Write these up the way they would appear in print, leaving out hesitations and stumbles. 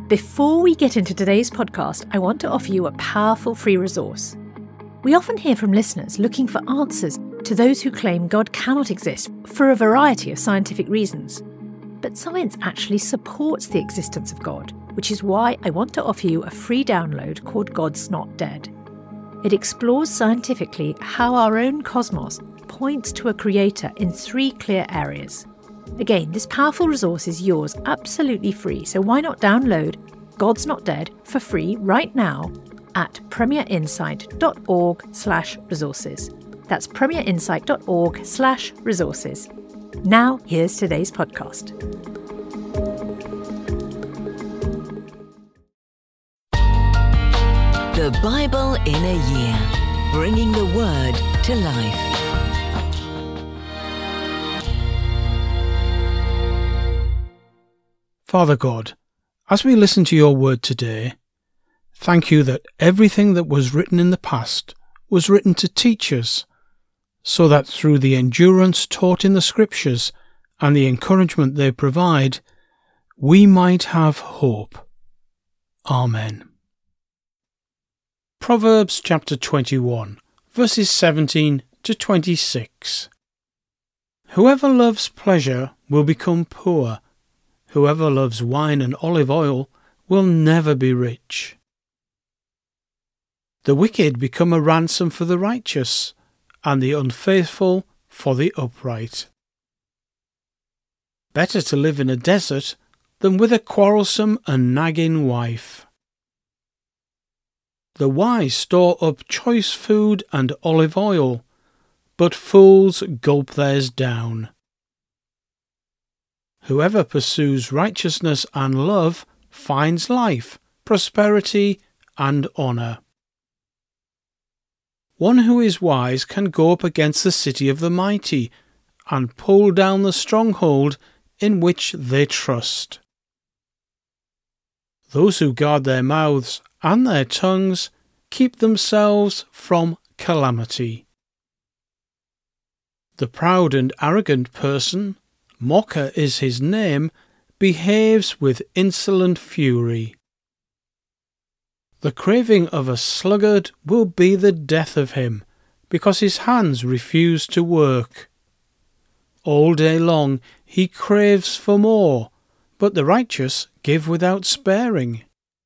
Before we get into today's podcast, I want to offer you a powerful free resource. We often hear from listeners looking for answers to those who claim God cannot exist for a variety of scientific reasons. But science actually supports the existence of God, which is why I want to offer you a free download called God's Not Dead. It explores scientifically how our own cosmos points to a creator in 3 clear areas. Again, this powerful resource is yours absolutely free, so why not download God's Not Dead for free right now at premierinsight.org/resources. That's premierinsight.org/resources. Now, here's today's podcast. The Bible in a Year, bringing the Word to life. Father God, as we listen to your word today, thank you that everything that was written in the past was written to teach us, so that through the endurance taught in the Scriptures and the encouragement they provide, we might have hope. Amen. Proverbs chapter 21, verses 17 to 26. Whoever loves pleasure will become poor. Whoever loves wine and olive oil will never be rich. The wicked become a ransom for the righteous, and the unfaithful for the upright. Better to live in a desert than with a quarrelsome and nagging wife. The wise store up choice food and olive oil, but fools gulp theirs down. Whoever pursues righteousness and love finds life, prosperity, and honour. One who is wise can go up against the city of the mighty and pull down the stronghold in which they trust. Those who guard their mouths and their tongues keep themselves from calamity. The proud and arrogant person, mocker is his name, behaves with insolent fury. The craving of a sluggard will be the death of him, because his hands refuse to work. All day long he craves for more, but the righteous give without sparing.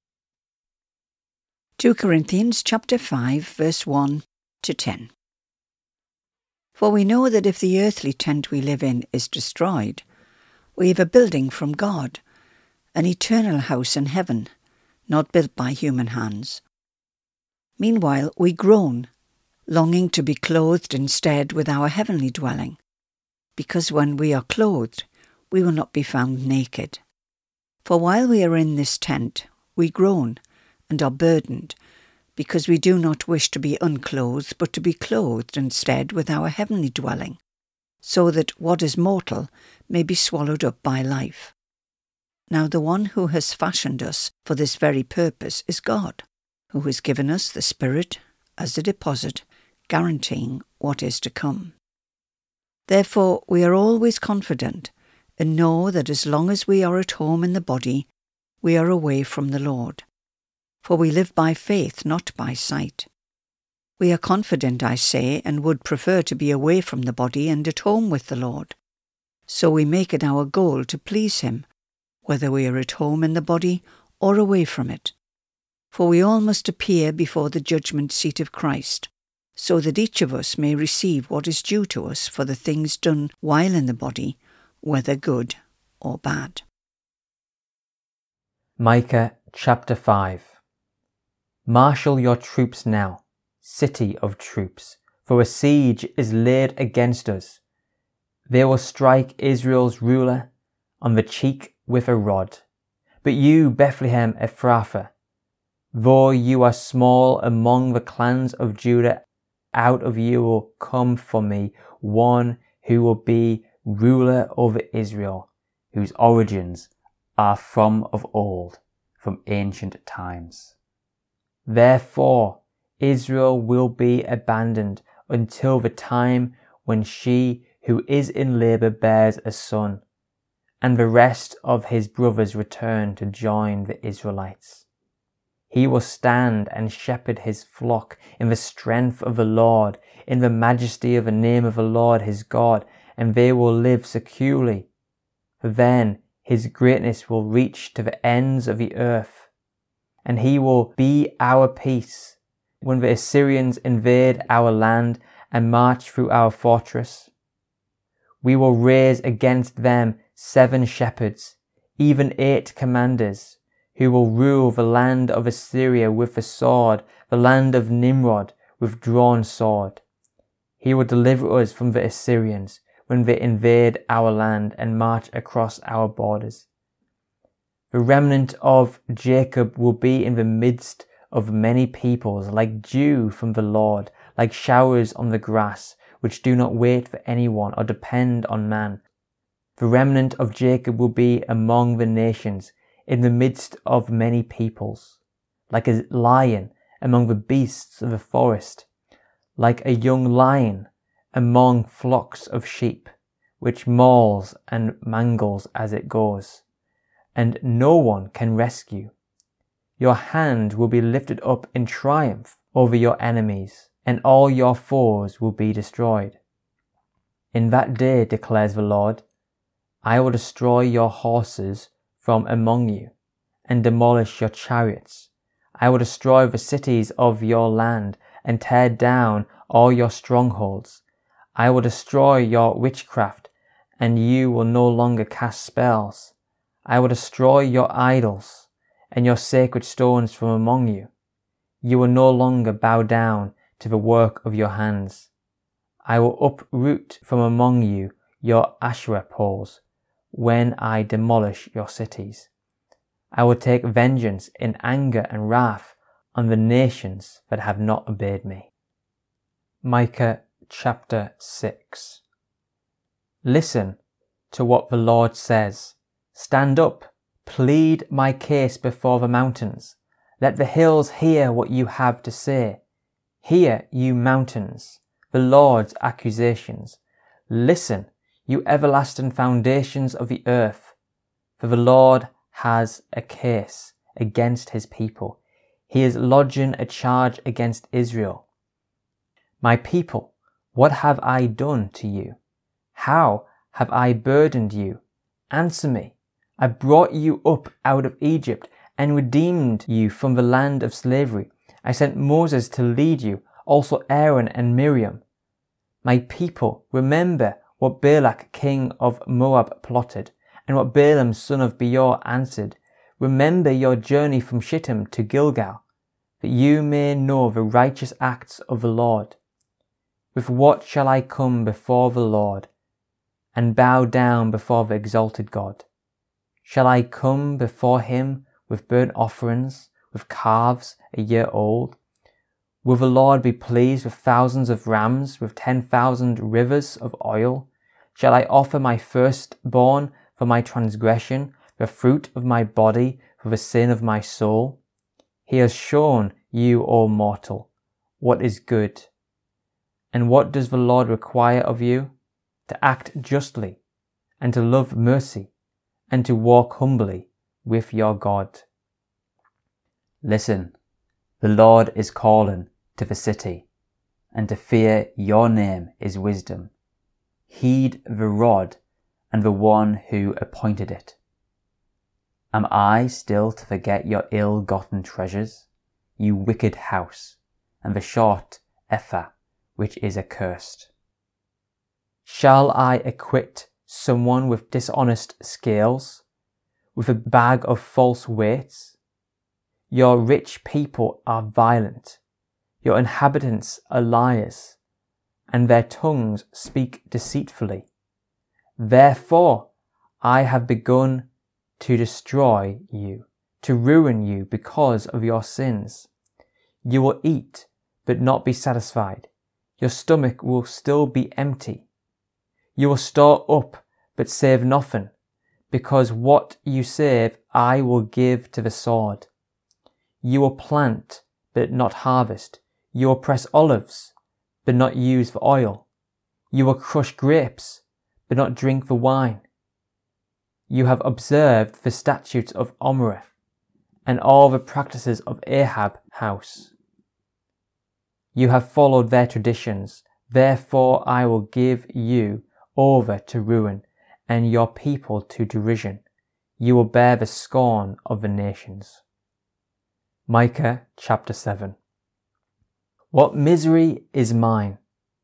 2 Corinthians chapter 5, verse 1 to 10. For we know that if the earthly tent we live in is destroyed, we have a building from God, an eternal house in heaven, not built by human hands. Meanwhile we groan, longing to be clothed instead with our heavenly dwelling, because when we are clothed, we will not be found naked. For while we are in this tent, we groan and are burdened, because we do not wish to be unclothed, but to be clothed instead with our heavenly dwelling, so that what is mortal may be swallowed up by life. Now the one who has fashioned us for this very purpose is God, who has given us the Spirit as a deposit, guaranteeing what is to come. Therefore we are always confident, and know that as long as we are at home in the body, we are away from the Lord. For we live by faith, not by sight. We are confident, I say, and would prefer to be away from the body and at home with the Lord. So we make it our goal to please him, whether we are at home in the body or away from it. For we all must appear before the judgment seat of Christ, so that each of us may receive what is due to us for the things done while in the body, whether good or bad. Micah chapter 5. Marshal your troops now, city of troops, for a siege is laid against us. They will strike Israel's ruler on the cheek with a rod. But you, Bethlehem Ephrathah, though you are small among the clans of Judah, out of you will come for me one who will be ruler over Israel, whose origins are from of old, from ancient times. Therefore, Israel will be abandoned until the time when she who is in labour bears a son, and the rest of his brothers return to join the Israelites. He will stand and shepherd his flock in the strength of the Lord, in the majesty of the name of the Lord his God, and they will live securely. For then his greatness will reach to the ends of the earth, and he will be our peace when the Assyrians invade our land and march through our fortress. We will raise against them 7 shepherds, even 8 commanders, who will rule the land of Assyria with the sword, the land of Nimrod with drawn sword. He will deliver us from the Assyrians when they invade our land and march across our borders. The remnant of Jacob will be in the midst of many peoples, like dew from the Lord, like showers on the grass, which do not wait for anyone or depend on man. The remnant of Jacob will be among the nations, in the midst of many peoples, like a lion among the beasts of the forest, like a young lion among flocks of sheep, which mauls and mangles as it goes, and no one can rescue. Your hand will be lifted up in triumph over your enemies, and all your foes will be destroyed. In that day, declares the Lord, I will destroy your horses from among you, and demolish your chariots. I will destroy the cities of your land, and tear down all your strongholds. I will destroy your witchcraft, and you will no longer cast spells. I will destroy your idols, and your sacred stones from among you. You will no longer bow down to the work of your hands. I will uproot from among you your Asherah poles, when I demolish your cities. I will take vengeance in anger and wrath on the nations that have not obeyed me. Micah chapter 6. Listen to what the Lord says. Stand up, plead my case before the mountains. Let the hills hear what you have to say. Hear, you mountains, the Lord's accusations. Listen, you everlasting foundations of the earth, for the Lord has a case against his people. He is lodging a charge against Israel. My people, what have I done to you? How have I burdened you? Answer me. I brought you up out of Egypt and redeemed you from the land of slavery. I sent Moses to lead you, also Aaron and Miriam. My people, remember what Balak king of Moab plotted, and what Balaam son of Beor answered. Remember your journey from Shittim to Gilgal, that you may know the righteous acts of the Lord. With what shall I come before the Lord, and bow down before the exalted God? Shall I come before him with burnt offerings, with calves a year old? Will the Lord be pleased with thousands of rams, with 10,000 rivers of oil? Shall I offer my firstborn for my transgression, the fruit of my body for the sin of my soul? He has shown you, O mortal, what is good. And what does the Lord require of you? To act justly, and to love mercy, and to walk humbly with your God. Listen, the Lord is calling to the city, and to fear your name is wisdom. Heed the rod and the one who appointed it. Am I still to forget your ill-gotten treasures, you wicked house, and the short ephah which is accursed? Shall I acquit someone with dishonest scales, with a bag of false weights? Your rich people are violent, your inhabitants are liars, and their tongues speak deceitfully. Therefore I have begun to destroy you, to ruin you because of your sins. You will eat, but not be satisfied. Your stomach will still be empty. You will store up, but save nothing, because what you save I will give to the sword. You will plant, but not harvest. You will press olives, but not use for oil. You will crush grapes, but not drink the wine. You have observed the statutes of Omri and all the practices of Ahab house. You have followed their traditions. Therefore I will give you over to ruin and your people to derision. You will bear the scorn of the nations. Micah chapter 7. What misery is mine!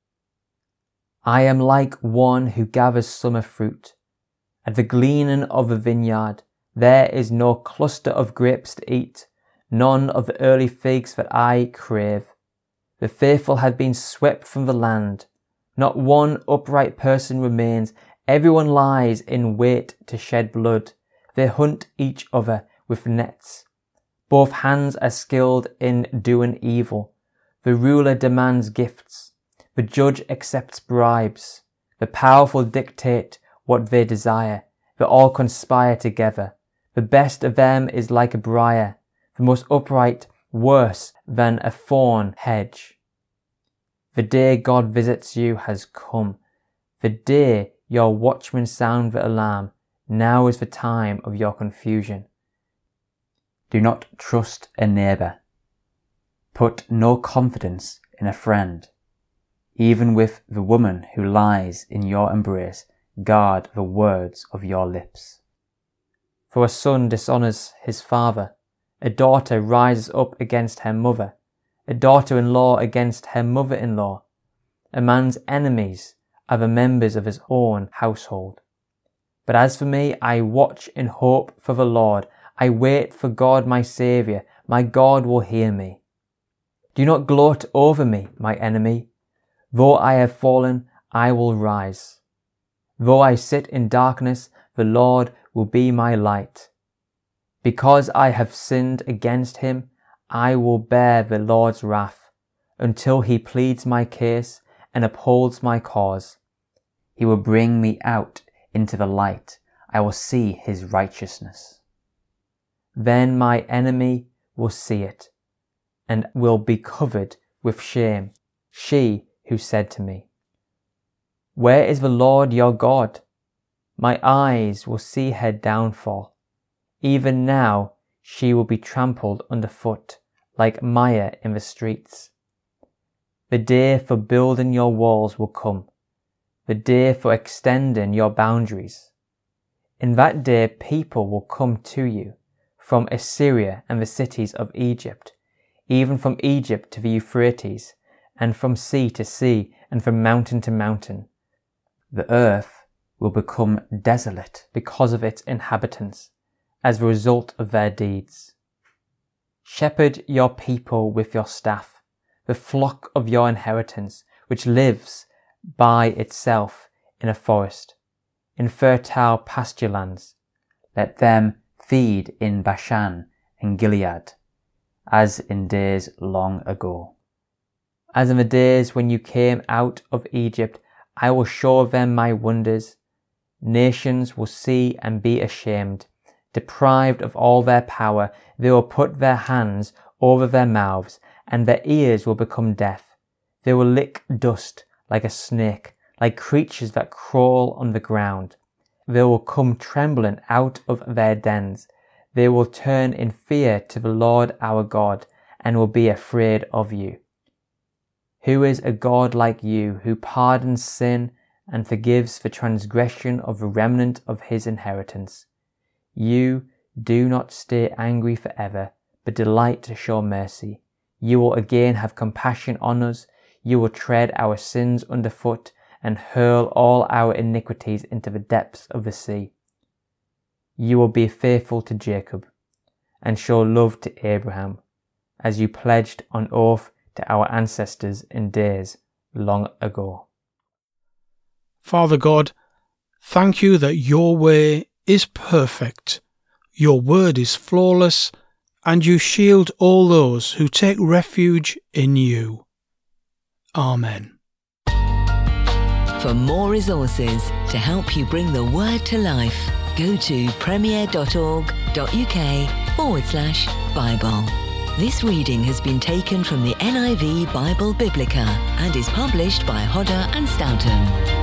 I am like one who gathers summer fruit. At the gleaning of the vineyard, there is no cluster of grapes to eat, none of the early figs that I crave. The faithful have been swept from the land. Not one upright person remains. Everyone lies in wait to shed blood. They hunt each other with nets. Both hands are skilled in doing evil. The ruler demands gifts. The judge accepts bribes. The powerful dictate what they desire. They all conspire together. The best of them is like a briar, the most upright worse than a thorn hedge. The day God visits you has come. The day your watchmen sound the alarm. Now is the time of your confusion. Do not trust a neighbour. Put no confidence in a friend. Even with the woman who lies in your embrace, guard the words of your lips. For a son dishonours his father, a daughter rises up against her mother, a daughter-in-law against her mother-in-law. A man's enemies are the members of his own household. But as for me, I watch in hope for the Lord. I wait for God my Saviour. My God will hear me. Do not gloat over me, my enemy. Though I have fallen, I will rise. Though I sit in darkness, the Lord will be my light. Because I have sinned against him, I will bear the Lord's wrath, until he pleads my case and upholds my cause. He will bring me out into the light. I will see his righteousness. Then my enemy will see it, and will be covered with shame, she who said to me, Where is the Lord your God? My eyes will see her downfall. Even now she will be trampled underfoot like mire in the streets. The day for building your walls will come, the day for extending your boundaries. In that day people will come to you from Assyria and the cities of Egypt, even from Egypt to the Euphrates, and from sea to sea, and from mountain to mountain. The earth will become desolate because of its inhabitants, as a result of their deeds. Shepherd your people with your staff, the flock of your inheritance, which lives by itself in a forest, in fertile pasture lands. Let them feed in Bashan and Gilead, as in days long ago. As in the days when you came out of Egypt, I will show them my wonders. Nations will see and be ashamed. Deprived of all their power, they will put their hands over their mouths, and their ears will become deaf. They will lick dust like a snake, like creatures that crawl on the ground. They will come trembling out of their dens. They will turn in fear to the Lord our God, and will be afraid of you. Who is a God like you, who pardons sin and forgives the transgression of the remnant of his inheritance? You do not stay angry forever, but delight to show mercy. You will again have compassion on us. You will tread our sins underfoot and hurl all our iniquities into the depths of the sea. You will be faithful to Jacob and show love to Abraham, as you pledged on oath to our ancestors in days long ago. Father God, thank you that your way is perfect, your word is flawless, and you shield all those who take refuge in you. Amen. For more resources to help you bring the word to life, go to premier.org.uk/Bible. This reading has been taken from the NIV Bible Biblica and is published by Hodder and Stoughton.